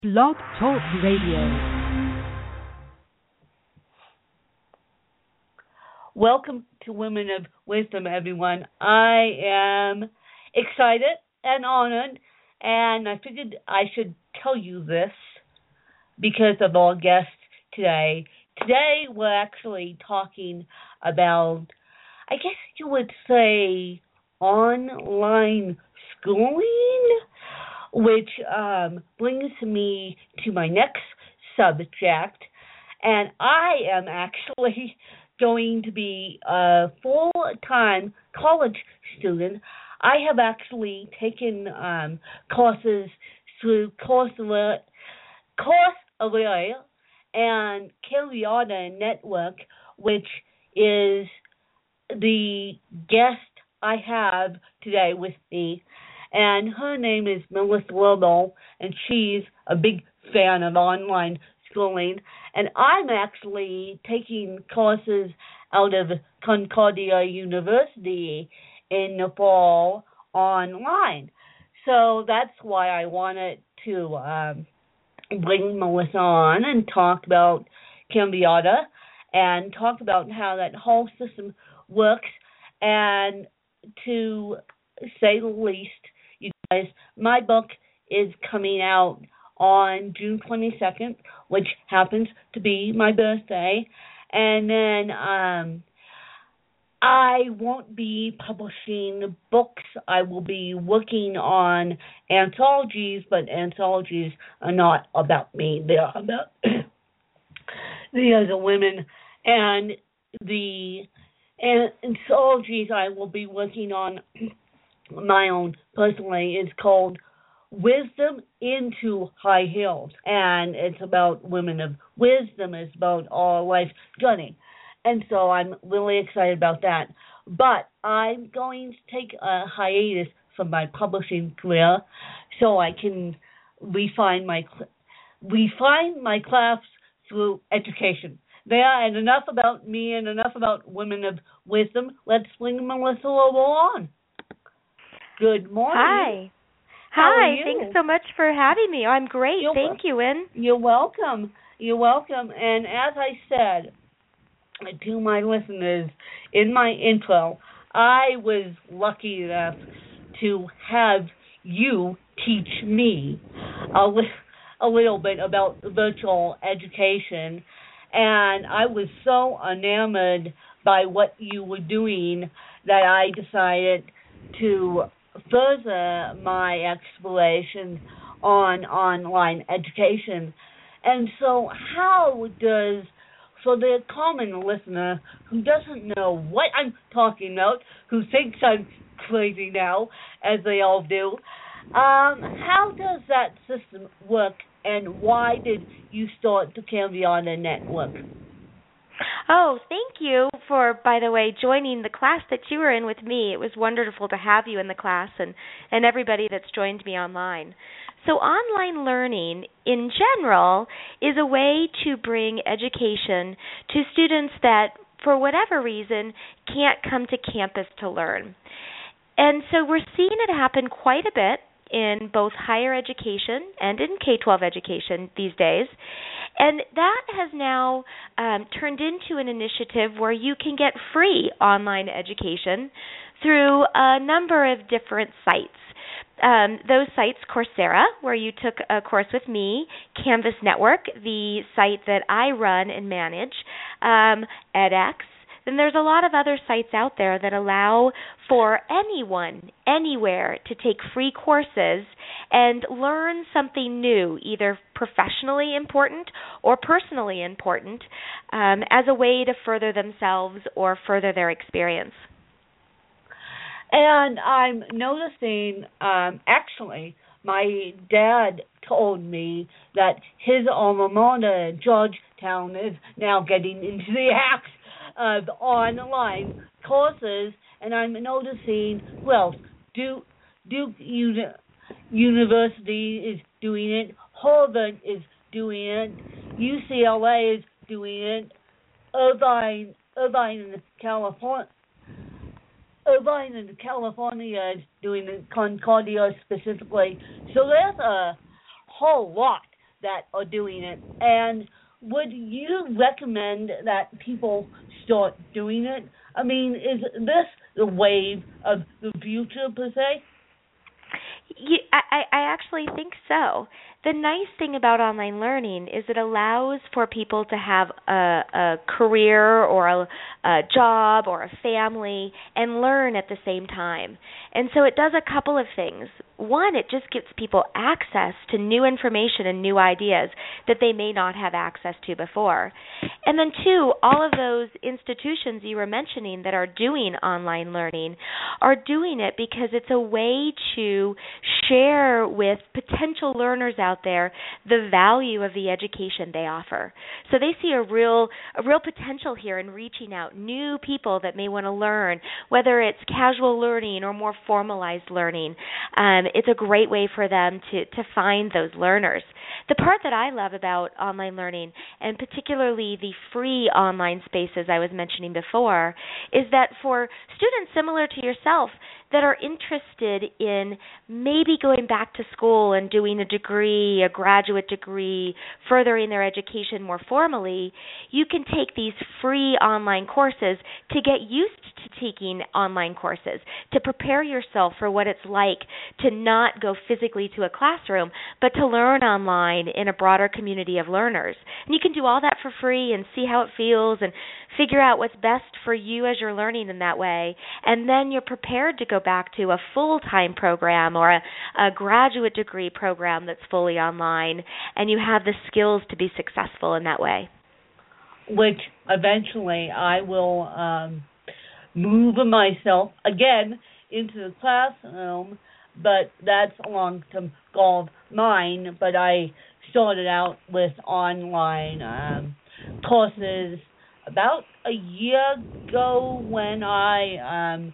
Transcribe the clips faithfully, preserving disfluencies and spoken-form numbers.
Blog Talk Radio. Welcome to Women of Wisdom, everyone. I am excited and honored, and I figured I should tell you this because of our guest today. Today, we're actually talking about, I guess you would say, online schooling, which um, brings me to my next subject. And I am actually going to be a full-time college student. I have actually taken um, courses through Coursera, Coursera and Cambodia Network, which is the guest I have today with me. And her name is Melissa Lobo, and she's a big fan of online schooling. And I'm actually taking courses out of Concordia University in Nepal online. So that's why I wanted to um, bring Melissa on and talk about Cambodia and talk about how that whole system works. And to say the least, you guys, my book is coming out on June twenty-second, which happens to be my birthday. And then um, I won't be publishing books. I will be working on anthologies, but anthologies are not about me. They are about the other women. And the anthologies I will be working on, my own personally, is called Wisdom into High Heels, and it's about women of wisdom. It's about our life journey, and so I'm really excited about that. But I'm going to take a hiatus from my publishing career so I can refine my refine my craft through education. There, and enough about me and enough about women of wisdom. Let's bring Melissa Lobo on. Good morning. Hi. Hi, thanks so much for having me. I'm great. You're Thank you, Wynn. You're welcome. You're welcome. And as I said to my listeners in my intro, I was lucky enough to have you teach me a, li- a little bit about virtual education. And I was so enamored by what you were doing that I decided to further my exploration on online education. And so how does, for the common listener who doesn't know what I'm talking about, who thinks I'm crazy now, as they all do, um, how does that system work, and why did you start the Cambodia Network? Oh, thank you for, by the way, joining the class that you were in with me. It was wonderful to have you in the class and, and everybody that's joined me online. So online learning in general is a way to bring education to students that, for whatever reason, can't come to campus to learn. And so we're seeing it happen quite a bit in both higher education and in K twelve education these days. And that has now um, turned into an initiative where you can get free online education through a number of different sites. Um, those sites, Coursera, where you took a course with me, Canvas Network, the site that I run and manage, um, edX. Then there's a lot of other sites out there that allow for anyone, anywhere, to take free courses and learn something new, either professionally important or personally important, um, as a way to further themselves or further their experience. And I'm noticing, um, actually, my dad told me that his alma mater, Georgetown, is now getting into the act of online courses, and I'm noticing, well, Duke, Duke Uni- University is doing it, Harvard is doing it, U C L A is doing it, Irvine, Irvine, California, Irvine in California is doing it, Concordia specifically. So there's a whole lot that are doing it. And would you recommend that people start doing it? I mean, is this the wave of the future per se? You, I, I actually think so. The nice thing about online learning is it allows for people to have a, a career or a, a job or a family and learn at the same time. And so it does a couple of things. One, it just gives people access to new information and new ideas that they may not have access to before. And then two, all of those institutions you were mentioning that are doing online learning are doing it because it's a way to share with potential learners out there the value of the education they offer. So they see a real a real potential here in reaching out new people that may want to learn, whether it's casual learning or more formalized learning. Um, it's a great way for them to, to find those learners. The part that I love about online learning, and particularly the free online spaces I was mentioning before, is that for students similar to yourself that are interested in maybe going back to school and doing a degree, a graduate degree, furthering their education more formally, you can take these free online courses to get used to taking online courses, to prepare yourself for what it's like to not go physically to a classroom, but to learn online in a broader community of learners. And you can do all that for free and see how it feels and figure out what's best for you as you're learning in that way. And then you're prepared to go back to a full-time program or a, a graduate degree program that's fully online, and you have the skills to be successful in that way. Which eventually I will um, move myself again into the classroom, but that's a long-term goal of mine. But I started out with online um, courses about a year ago when I um,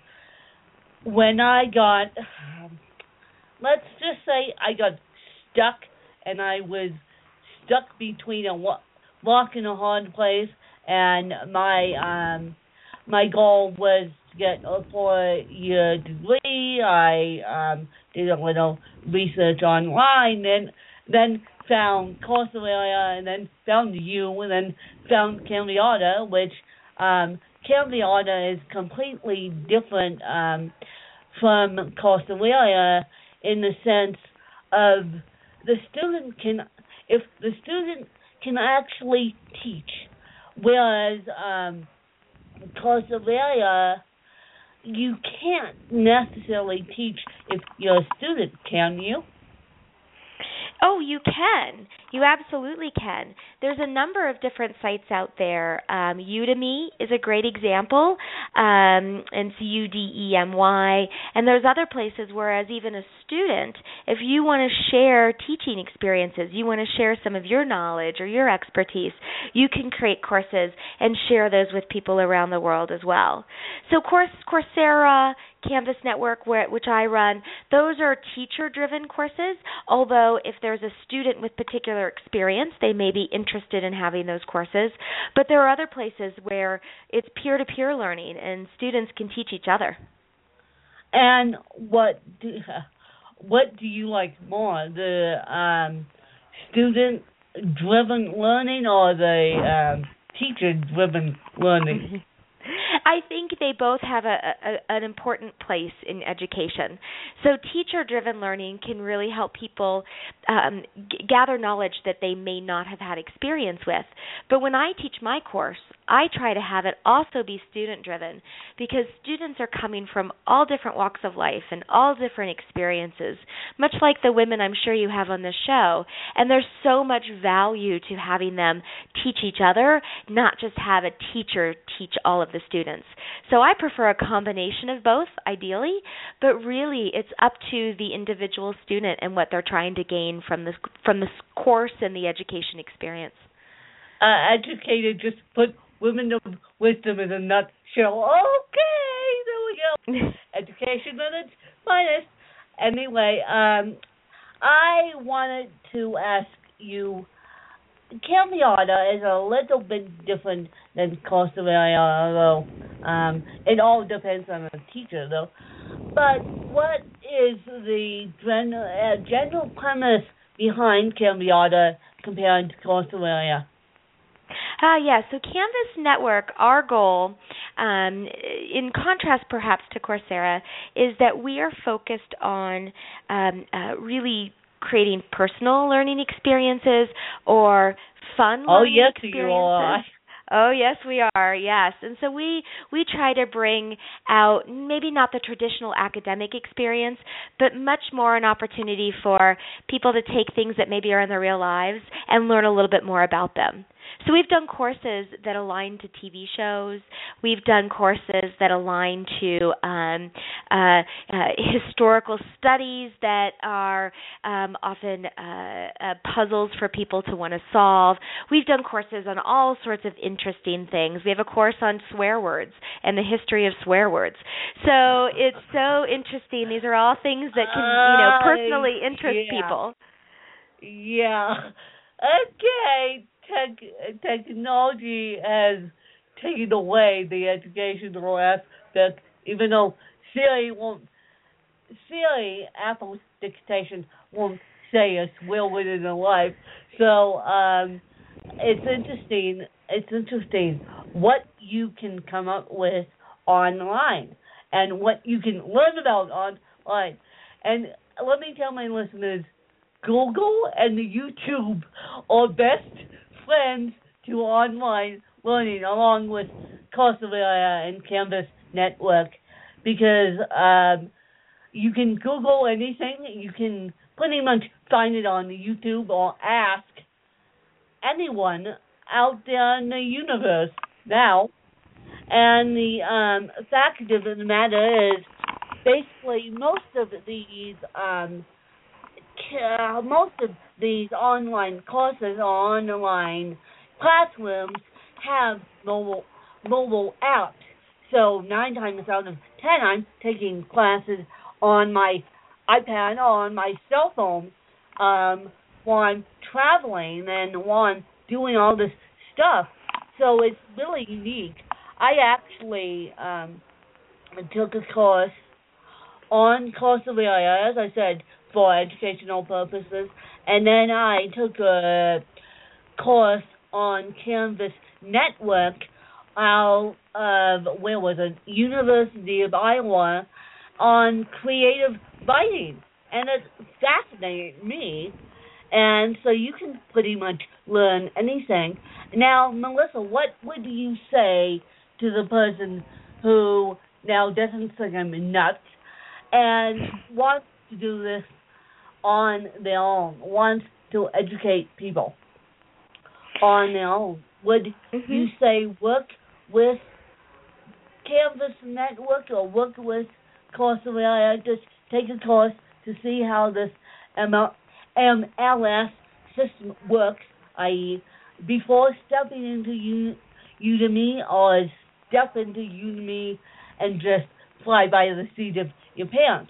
when I got, um, let's just say I got stuck, and I was stuck between a rock and a hard place, and my um, my goal was to get a four-year degree. I um, did a little research online, and then found Coursera, and then found you, and then found Cambiata, which um, Cambiata is completely different um, from Coursera in the sense of the student can, if the student can actually teach, whereas um, Coursera, you can't necessarily teach if you're a student, can you? Oh, you can. You absolutely can. There's a number of different sites out there. Um, Udemy is a great example, um, and it's U D E M Y. And there's other places where, as even a student, if you want to share teaching experiences, you want to share some of your knowledge or your expertise, you can create courses and share those with people around the world as well. So course, Coursera, Canvas Network, where, which I run, those are teacher-driven courses, although if there's a student with particular experience, they may be interested in having those courses. But there are other places where it's peer-to-peer learning and students can teach each other. And what do, what do you like more, the um, student-driven learning or the um, teacher-driven learning? I think they both have a, a, an important place in education. So teacher-driven learning can really help people um, g- gather knowledge that they may not have had experience with. But when I teach my course, I try to have it also be student-driven because students are coming from all different walks of life and all different experiences, much like the women I'm sure you have on this show. And there's so much value to having them teach each other, not just have a teacher teach all of the students. So I prefer a combination of both, ideally, but really it's up to the individual student and what they're trying to gain from this from this course and the education experience. Uh, educated just put women of wisdom in a nutshell. Okay, there we go. Education at its finest. Anyway, um, I wanted to ask you, Cambiata is a little bit different than Coursera, although um, it all depends on the teacher, though. But what is the gen- uh, general premise behind Cambiata compared to Coursera? Uh, yeah, so Canvas Network, our goal, um, in contrast perhaps to Coursera, is that we are focused on um, uh, really creating personal learning experiences or fun Oh, learning yes, experiences. you are. Oh, yes, we are. Yes. And so we we try to bring out maybe not the traditional academic experience, but much more an opportunity for people to take things that maybe are in their real lives and learn a little bit more about them. So we've done courses that align to T V shows. We've done courses that align to um, uh, uh, historical studies that are um, often uh, uh, puzzles for people to want to solve. We've done courses on all sorts of interesting things. We have a course on swear words and the history of swear words. So it's so interesting. These are all things that can, you know, personally interest uh, yeah. people. Yeah. Okay. Tech, technology has taken away the educational aspect, even though Siri won't, Siri, Apple's dictation won't say a swear word in life. So um, it's interesting. It's interesting what you can come up with online and what you can learn about online. And let me tell my listeners, Google and the YouTube are best friends to online learning, along with Coursera and Canvas Network, because um, you can Google anything, you can pretty much find it on YouTube or ask anyone out there in the universe now. And the um, fact of the matter is, basically, most of these um, Uh, most of these online courses or online classrooms have mobile mobile apps. So nine times out of ten, I'm taking classes on my iPad or on my cell phone um, while I'm traveling and while I'm doing all this stuff. So it's really unique. I actually um, took a course on Coursera, as I said, for educational purposes, and then I took a course on Canvas Network out of, where was it, University of Iowa, on creative writing, and it fascinated me, and so you can pretty much learn anything. Now, Melissa, what would you say to the person who now doesn't think I'm nuts and wants to do this on their own, wants to educate people on their own? Would mm-hmm. you say work with Canvas Network or work with Coursera? Just take a course to see how this M L S system works, that is, before stepping into U- Udemy or step into Udemy and just fly by the seat of your pants.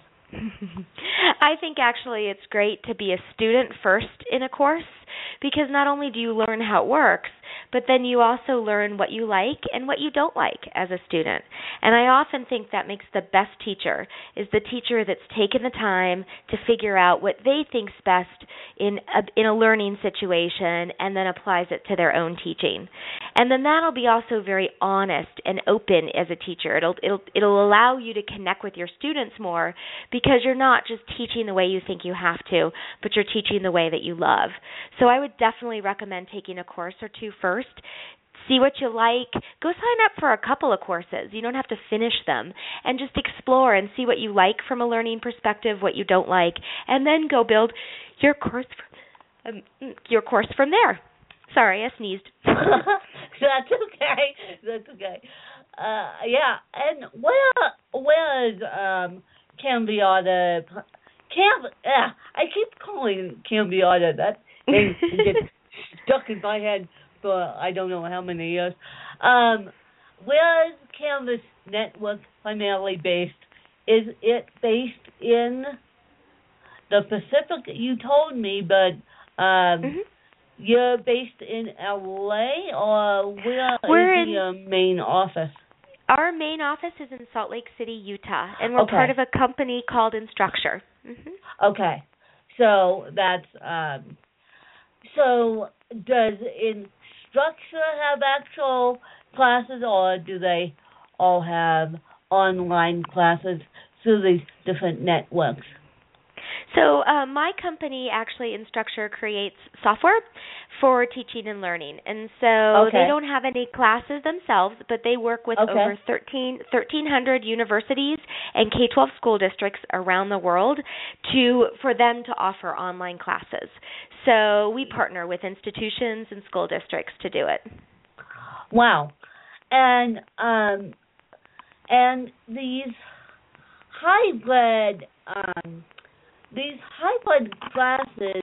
I think actually it's great to be a student first in a course, because not only do you learn how it works, but then you also learn what you like and what you don't like as a student. And I often think that makes the best teacher is the teacher that's taken the time to figure out what they think's best in a, in a learning situation and then applies it to their own teaching. And then that'll be also very honest and open as a teacher. It'll it'll it'll allow you to connect with your students more, because you're not just teaching the way you think you have to, but you're teaching the way that you love. So I would definitely recommend taking a course or two first. See what you like. Go sign up for a couple of courses. You don't have to finish them. And just explore and see what you like from a learning perspective, what you don't like, and then go build your course from, um, your course from there. Sorry, I sneezed. That's okay. That's okay. Uh, yeah, and where where is um, Cambiata? Cam, uh, I keep calling it Cambiata. That thing gets stuck in my head for I don't know how many years. Um, where is Canvas Network primarily based? Is it based in the Pacific? You told me, but um, mm-hmm. you're based in L A, or where we're is your in, main office? Our main office is in Salt Lake City, Utah, and we're okay. part of a company called Instructure. Mm-hmm. Okay, so that's um, So does instructor have actual classes, or do they all have online classes through these different networks? So uh, my company actually Instructure creates software for teaching and learning, and so they Okay. don't have any classes themselves, but they work with Okay. over thirteen, thirteen hundred universities and K twelve school districts around the world to for them to offer online classes. So we partner with institutions and school districts to do it. Wow. And um and these hybrid um these hybrid classes,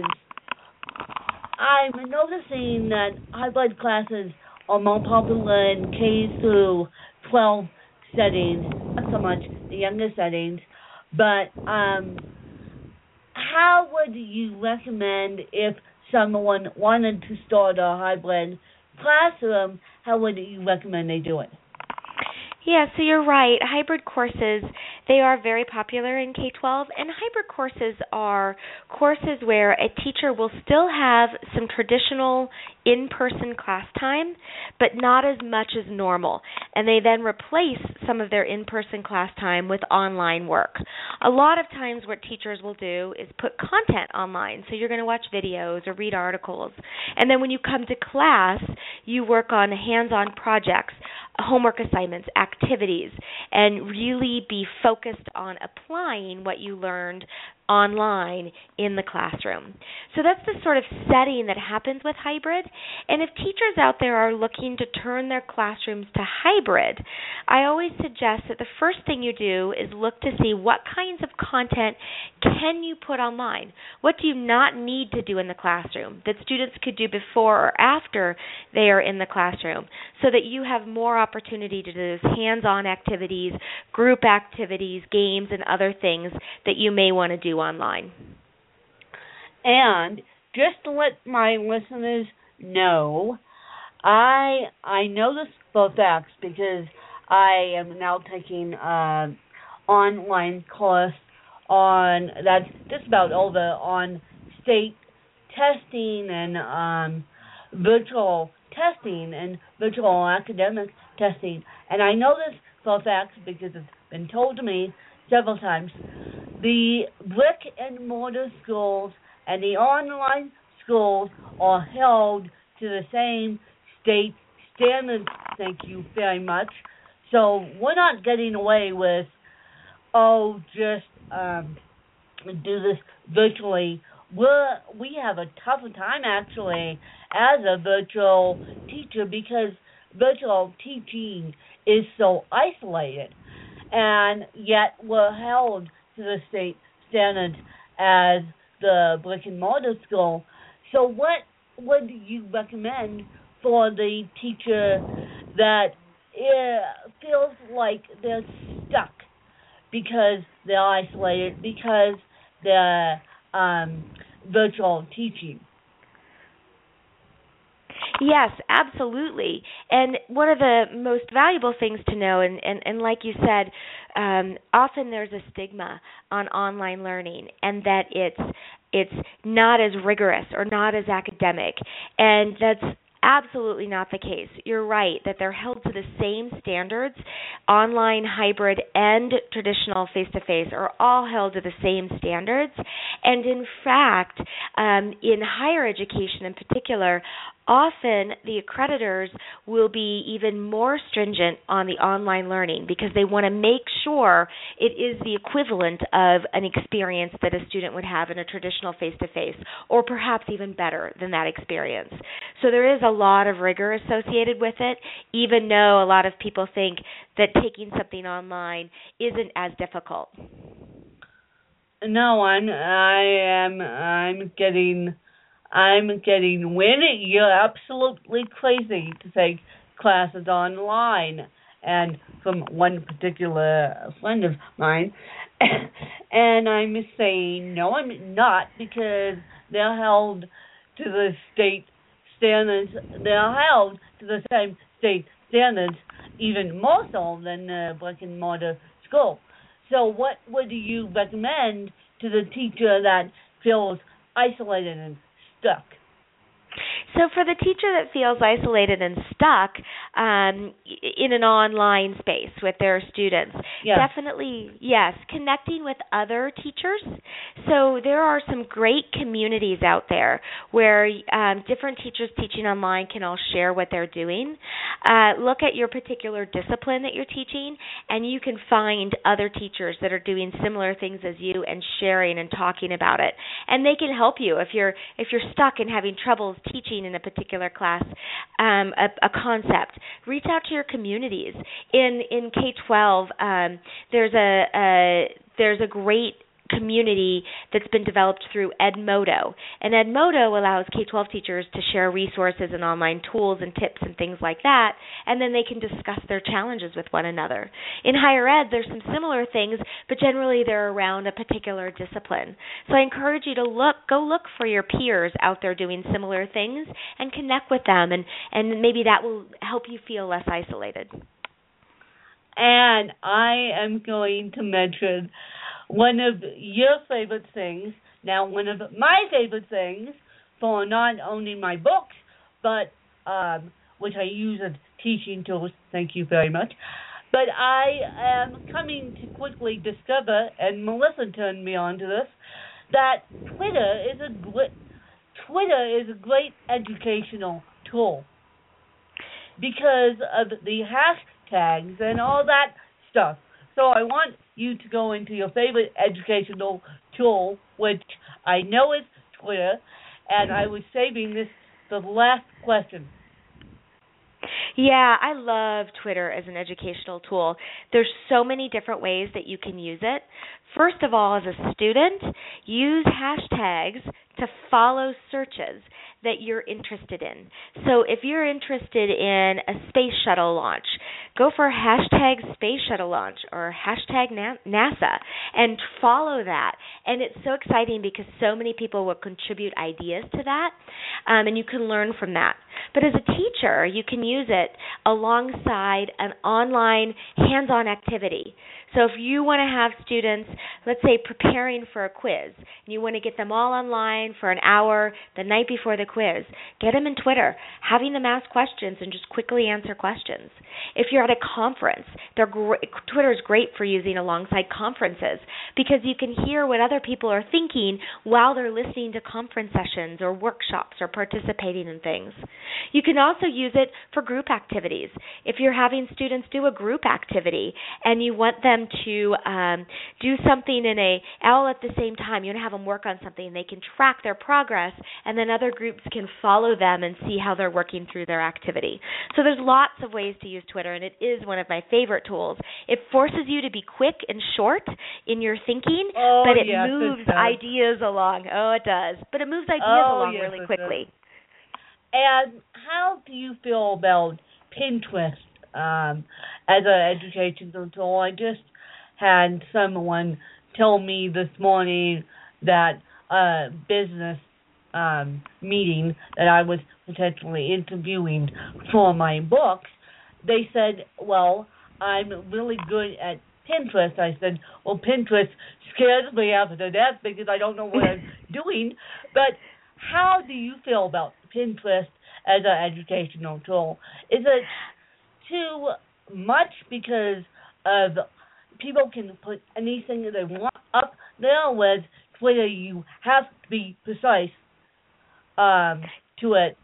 I'm noticing that hybrid classes are more popular in K through twelve settings, not so much the younger settings. But um, how would you recommend if someone wanted to start a hybrid classroom? How would you recommend they do it? Yeah, so you're right. Hybrid courses, they are very popular in K twelve, and hybrid courses are courses where a teacher will still have some traditional in-person class time, but not as much as normal, and they then replace some of their in-person class time with online work. A lot of times what teachers will do is put content online, so you're going to watch videos or read articles, and then when you come to class, you work on hands-on projects, homework assignments, activities, and really be focused on applying what you learned online in the classroom. So that's the sort of setting that happens with hybrid. And if teachers out there are looking to turn their classrooms to hybrid, I always suggest that the first thing you do is look to see what kinds of content can you put online. What do you not need to do in the classroom that students could do before or after they are in the classroom, so that you have more opportunity to do those hands-on activities, group activities, games, and other things that you may want to do online. And just to let my listeners know, I I know this for facts because I am now taking an online course on that's just about over on state testing and um, virtual testing and virtual academic testing. And I know this for facts because it's been told to me several times. The brick and mortar schools and the online schools are held to the same state standards, thank you very much. So we're not getting away with, oh, just um, do this virtually. We're, we have a tougher time, actually, as a virtual teacher because virtual teaching is so isolated. And yet we're held to the state standards as the brick and mortar school. So what would you recommend for the teacher that uh, feels like they're stuck because they're isolated, because they're um, virtual teaching? Yes, absolutely. And one of the most valuable things to know, and, and, and like you said, um, often there's a stigma on online learning, and that it's it's not as rigorous or not as academic, and that's absolutely not the case. You're right that they're held to the same standards. Online, hybrid, and traditional face-to-face are all held to the same standards. And in fact, um, in higher education in particular, often the accreditors will be even more stringent on the online learning because they want to make sure it is the equivalent of an experience that a student would have in a traditional face-to-face, or perhaps even better than that experience. So there is a lot of rigor associated with it, even though a lot of people think that taking something online isn't as difficult. No, I'm, I am, I'm getting... I'm getting when you're absolutely crazy to take classes online, and from one particular friend of mine, and I'm saying no, I'm not, because they're held to the state standards. They're held to the same state standards, even more so than the brick and mortar school. So, what would you recommend to the teacher that feels isolated and stuck? So for the teacher that feels isolated and stuck um, in an online space with their students, yes. definitely, yes, connecting with other teachers. So there are some great communities out there where um, different teachers teaching online can all share what they're doing. Uh, look at your particular discipline that you're teaching, and you can find other teachers that are doing similar things as you and sharing and talking about it. And they can help you if you're if you're stuck and having troubles teaching in a particular class, um, a, a concept. Reach out to your communities. In in K twelve, um, there's a, a there's a great community that's been developed through Edmodo. And Edmodo allows K twelve teachers to share resources and online tools and tips and things like that, and then they can discuss their challenges with one another. In higher ed, there's some similar things, but generally they're around a particular discipline. So I encourage you to look, go look for your peers out there doing similar things and connect with them, and, and maybe that will help you feel less isolated. And I am going to mention one of your favorite things, now one of my favorite things for not only my books, but um, which I use as teaching tools, thank you very much, but I am coming to quickly discover, and Melissa turned me on to this, that Twitter is a great, Twitter is a great educational tool because of the hashtags and all that stuff. So I want you to go into your favorite educational tool, which I know is Twitter, and I was saving this for the last question. Yeah, I love Twitter as an educational tool. There's so many different ways that you can use it. First of all, as a student, use hashtags to follow searches that you're interested in. So if you're interested in a space shuttle launch, go for hashtag space shuttle launch or hashtag NASA and follow that. And it's so exciting because so many people will contribute ideas to that, um, and you can learn from that. But as a teacher, you can use it alongside an online hands-on activity. So if you want to have students, let's say, preparing for a quiz, and you want to get them all online for an hour the night before the quiz, get them in Twitter, having them ask questions and just quickly answer questions. If you're at a conference, they're gr- Twitter is great for using alongside conferences because you can hear what other people are thinking while they're listening to conference sessions or workshops or participating in things. You can also use it for group activities. If you're having students do a group activity and you want them to um, do something in a all at the same time, you want to have them work on something, they can track their progress, and then other groups can follow them and see how they're working through their activity. So there's lots of ways to use Twitter, and it is one of my favorite tools. It forces you to be quick and short in your thinking, oh, but it yes, moves it ideas along. Oh, it does. But it moves ideas oh, along yes, really quickly. Does. And how do you feel about Pinterest um, as an educational tool? I just had someone tell me this morning that a business um, meeting that I was potentially interviewing for my books, they said, well, I'm really good at Pinterest. I said, well, Pinterest scares me after death because I don't know what I'm doing. But how do you feel about Pinterest as an educational tool? Is it too much because of people can put anything that they want up there, with Twitter you have to be precise um, to it?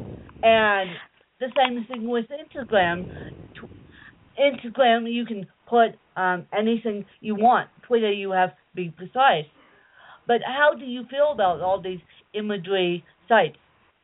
And the same thing with Instagram. Instagram, you can put um, anything you want. Twitter, you have to be precise. But how do you feel about all these imagery sites?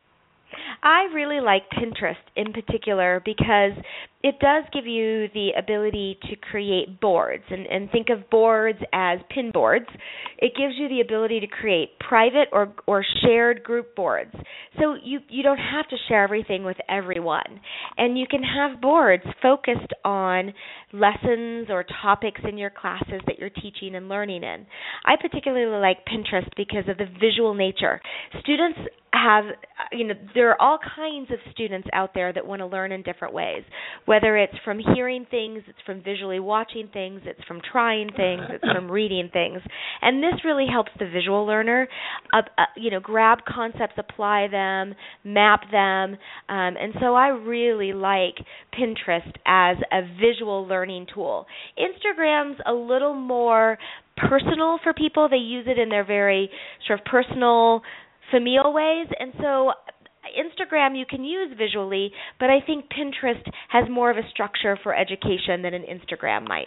I really like Pinterest in particular because it does give you the ability to create boards, and, and think of boards as pin boards. It gives you the ability to create private or, or shared group boards. So you, you don't have to share everything with everyone. And you can have boards focused on lessons or topics in your classes that you're teaching and learning in. I particularly like Pinterest because of the visual nature. Students have, you know, there are all kinds of students out there that want to learn in different ways, whether it's from hearing things, it's from visually watching things, it's from trying things, it's from reading things. And this really helps the visual learner, uh, uh, you know, grab concepts, apply them, map them. Um, and so I really like Pinterest as a visual learning tool. Instagram's a little more personal for people. They use it in their very sort of personal, familial ways. And so Instagram you can use visually, but I think Pinterest has more of a structure for education than an Instagram might.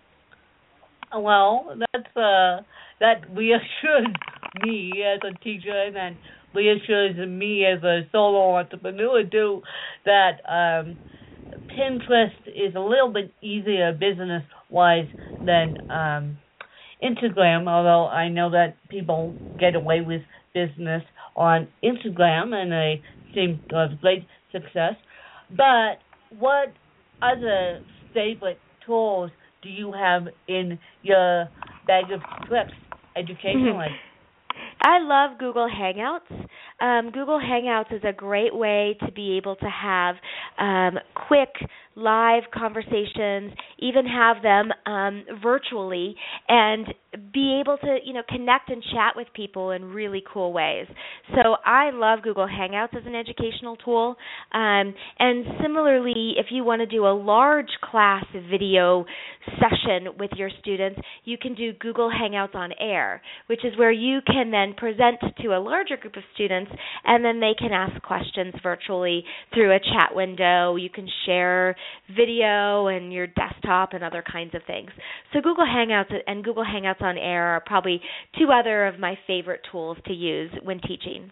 Well, that's uh, that reassures me as a teacher, and then reassures me as a solo entrepreneur too, that um, Pinterest is a little bit easier business-wise than um, Instagram, although I know that people get away with business on Instagram, and they seem to have great success. But what other favorite tools do you have in your bag of tricks educationally? I love Google Hangouts. Um, Google Hangouts is a great way to be able to have um, quick live conversations, even have them um, virtually, and be able to, you know, connect and chat with people in really cool ways. So I love Google Hangouts as an educational tool. Um, and similarly, if you want to do a large class video session with your students, you can do Google Hangouts on Air, which is where you can then present to a larger group of students, and then they can ask questions virtually through a chat window. You can share video and your desktop and other kinds of things. So Google Hangouts and Google Hangouts on Air are probably two other of my favorite tools to use when teaching.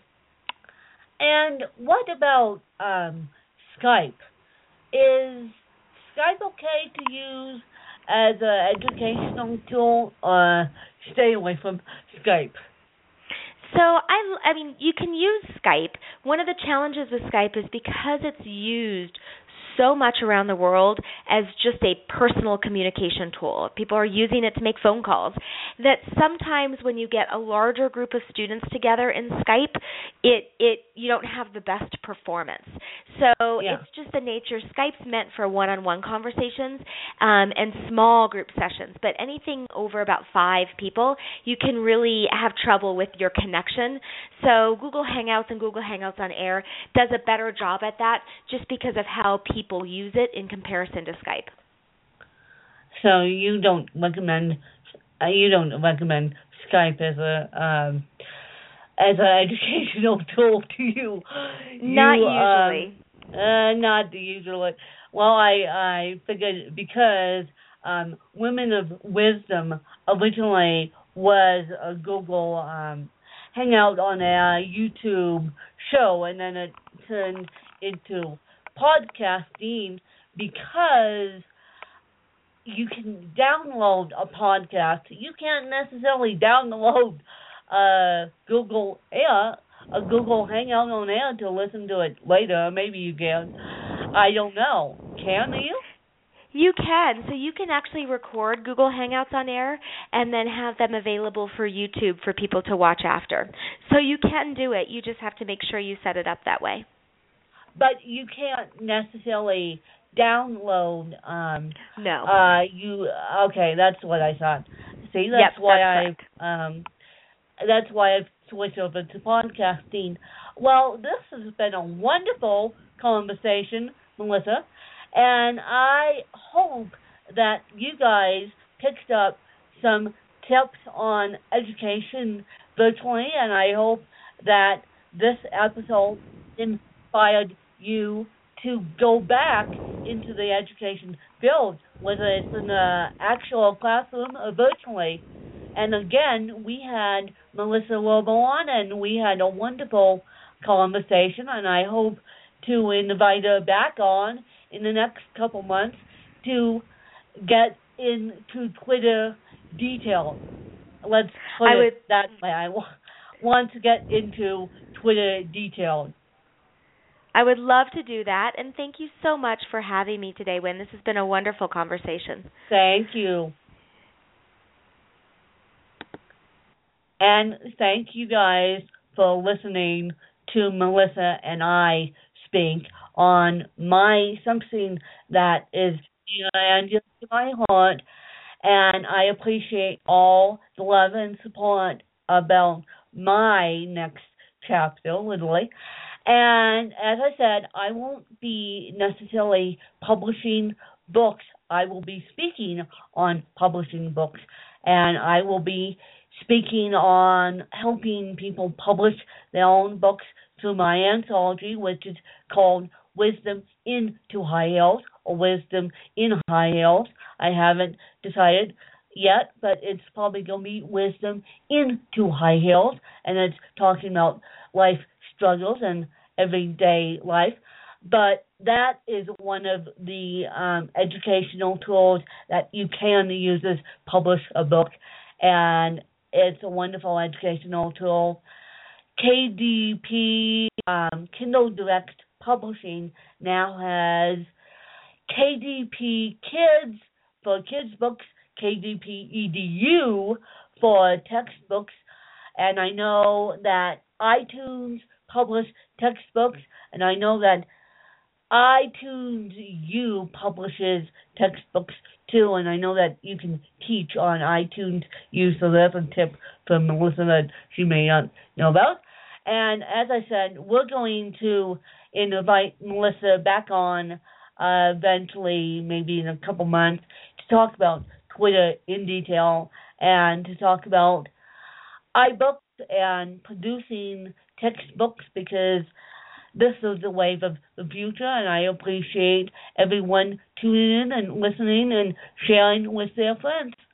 And what about um, Skype? Is Skype okay to use as an educational tool, or stay away from Skype? So, I, I mean, you can use Skype. One of the challenges with Skype is because it's used so much around the world as just a personal communication tool. People are using it to make phone calls. That sometimes when you get a larger group of students together in Skype, it it you don't have the best performance. So yeah. It's just the nature. Skype's meant for one-on-one conversations um, and small group sessions. But anything over about five people, you can really have trouble with your connection. So Google Hangouts and Google Hangouts on Air does a better job at that, just because of how people use it in comparison to Skype. So you don't recommend uh, you don't recommend Skype as a um, as an educational tool to you? Not you, usually. Um, uh, not usually. Well, I I figured because um, Women of Wisdom originally was a Google um, Hangout on a YouTube show, and then it turned into podcasting because you can download a podcast. You can't necessarily download uh, Google Air, a Google Hangout on Air to listen to it later. Maybe you can. I don't know. Can you? You can. So you can actually record Google Hangouts on Air and then have them available for YouTube for people to watch after. So you can do it. You just have to make sure you set it up that way. But you can't necessarily download. Um, no. Uh, you okay? That's what I thought. See, that's yep, why that's I. Um, that's why I've switched over to podcasting. Well, this has been a wonderful conversation, Melissa, and I hope that you guys picked up some tips on education virtually, and I hope that this episode inspired you to go back into the education field, whether it's in the actual classroom or virtually. And again, we had Melissa Lobo on, and we had a wonderful conversation, and I hope to invite her back on in the next couple months to get into Twitter details. Let's put I it would, that way. I w- want to get into Twitter details. I would love to do that, and thank you so much for having me today, Wynn. This has been a wonderful conversation. Thank you. And thank you guys for listening to Melissa and I speak on my something that is and just to my heart, and I appreciate all the love and support about my next chapter, literally. And as I said, I won't be necessarily publishing books. I will be speaking on publishing books, and I will be speaking on helping people publish their own books through my anthology, which is called Wisdom into High Health or Wisdom in High Health. I haven't decided yet, but it's probably going to be Wisdom into High Health, and it's talking about life struggles and everyday life. But that is one of the um, educational tools that you can use to publish a book, and it's a wonderful educational tool. K D P, um, Kindle Direct Publishing, now has K D P Kids for kids books, K D P E D U for textbooks, and I know that iTunes publish textbooks, and I know that iTunes U publishes textbooks too, and I know that you can teach on iTunes U, so that's a tip from Melissa that she may not know about. And as I said, we're going to invite Melissa back on uh, eventually, maybe in a couple months, to talk about Twitter in detail and to talk about iBooks and producing textbooks, because this is the wave of the future, and I appreciate everyone tuning in and listening and sharing with their friends.